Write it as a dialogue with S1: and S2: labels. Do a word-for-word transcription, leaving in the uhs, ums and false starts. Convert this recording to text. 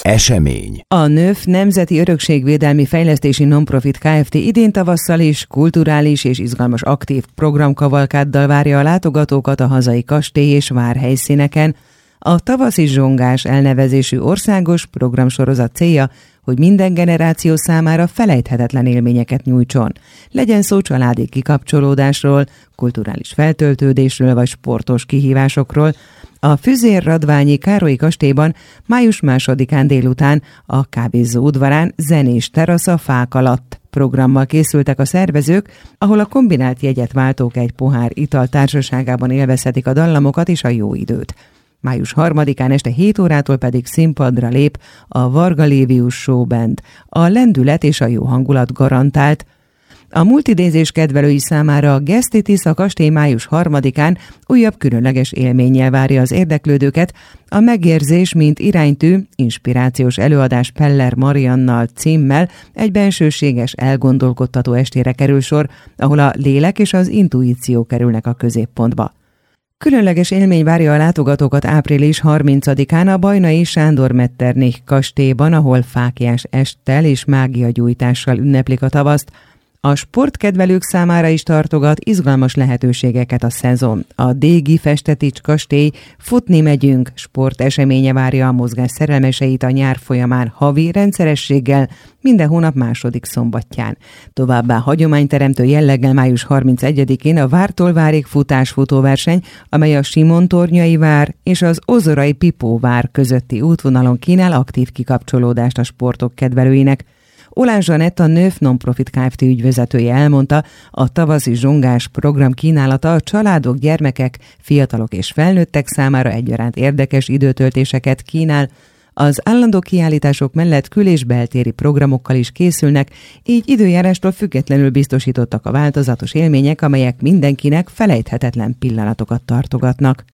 S1: Esemény.
S2: A nöf Nemzeti Örökségvédelmi Fejlesztési Nonprofit Kft. Idén tavasszal is kulturális és izgalmas aktív programkavalkáddal várja a látogatókat a hazai kastély és vár helyszíneken. A Tavaszi Zsongás elnevezésű országos programsorozat célja, hogy minden generáció számára felejthetetlen élményeket nyújtson. Legyen szó családi kikapcsolódásról, kulturális feltöltődésről vagy sportos kihívásokról. A Füzér-Radványi Károlyi kastélyban május másodikán délután a kávézó udvarán zenés terasz a fák alatt programmal készültek a szervezők, ahol a kombinált jegyet váltók egy pohár ital társaságában élvezhetik a dallamokat és a jó időt. május harmadikán este hét órától pedig színpadra lép a Varga Lévius Show Band. A lendület és a jó hangulat garantált. A multidézés kedvelői számára a Gesztitis a kastély május harmadikán újabb különleges élménnyel várja az érdeklődőket. A Megérzés, mint iránytű, inspirációs előadás Peller Mariannal címmel egy bensőséges, elgondolkodtató estére kerül sor, ahol a lélek és az intuíció kerülnek a középpontba. Különleges élmény várja a látogatókat április harmincadikán a Bajnai Sándor Metternich kastélyban, ahol fáklyás esttel és mágiagyújtással ünneplik a tavaszt. A sportkedvelők számára is tartogat izgalmas lehetőségeket a szezon. A Dégi Festetics kastély Futni megyünk sporteseménye várja a mozgás szerelmeseit a nyár folyamán havi rendszerességgel, minden hónap második szombatján. Továbbá hagyományteremtő jelleggel május harmincegyedikén a Vártól Várig futás futóverseny, amely a Simontornyai vár és az Ozorai Pipó vár közötti útvonalon kínál aktív kikapcsolódást a sportok kedvelőinek. Olán Zsanett, a nöf Nonprofit Kft. Ügyvezetője elmondta, a Tavaszi Zsongás program kínálata a családok, gyermekek, fiatalok és felnőttek számára egyaránt érdekes időtöltéseket kínál. Az állandó kiállítások mellett kül- és beltéri programokkal is készülnek, így időjárástól függetlenül biztosítottak a változatos élmények, amelyek mindenkinek felejthetetlen pillanatokat tartogatnak.